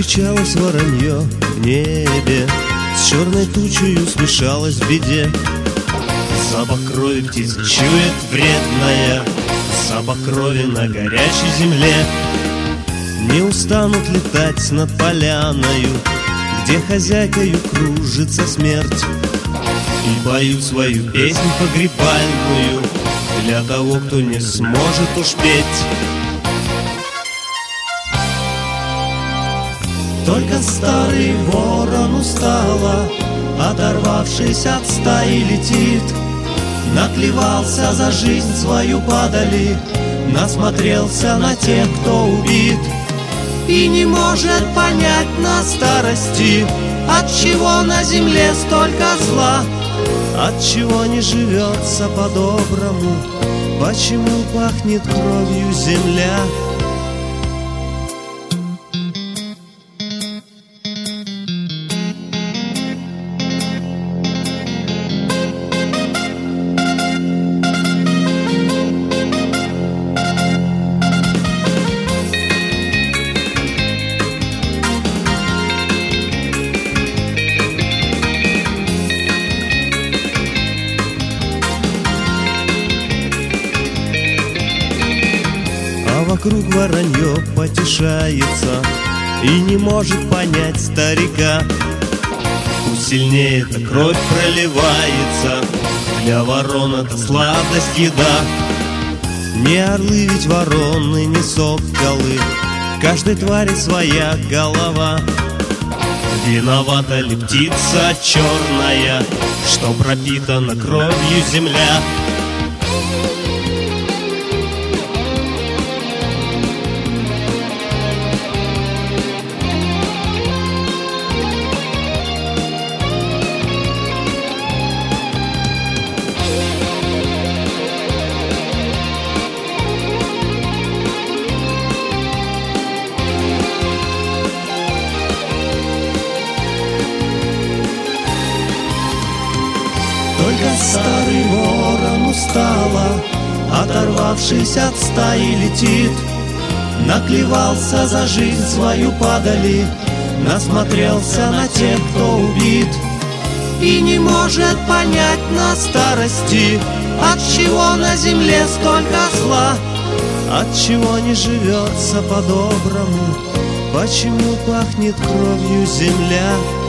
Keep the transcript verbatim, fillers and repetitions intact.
Встречалось воронье в небе, с черной тучею смешалось в беде. Запах крови птиц чует вредная, запах крови на горячей земле. Не устанут летать над поляною, где хозяйкою кружится смерть, и поют свою песнь погребальную для того, кто не сможет уж петь. Только старый ворон устало, оторвавшись от стаи, летит. Наклевался за жизнь свою падали, насмотрелся на тех, кто убит, и не может понять на старости, отчего на земле столько зла, отчего не живется по-доброму, почему пахнет кровью земля. Вокруг воронье потешается и не может понять старика. Пусть сильнее эта кровь проливается, для ворон это сладость, еда. Не орлы ведь вороны, не соколы, каждой твари своя голова. Виновата ли птица черная, что пропитана кровью земля? Только старый ворон устало, оторвавшись от стаи, летит. Наклевался за жизнь свою падали, насмотрелся на тех, кто убит, и не может понять на старости, отчего на земле столько зла, отчего не живется по-доброму, почему пахнет кровью земля.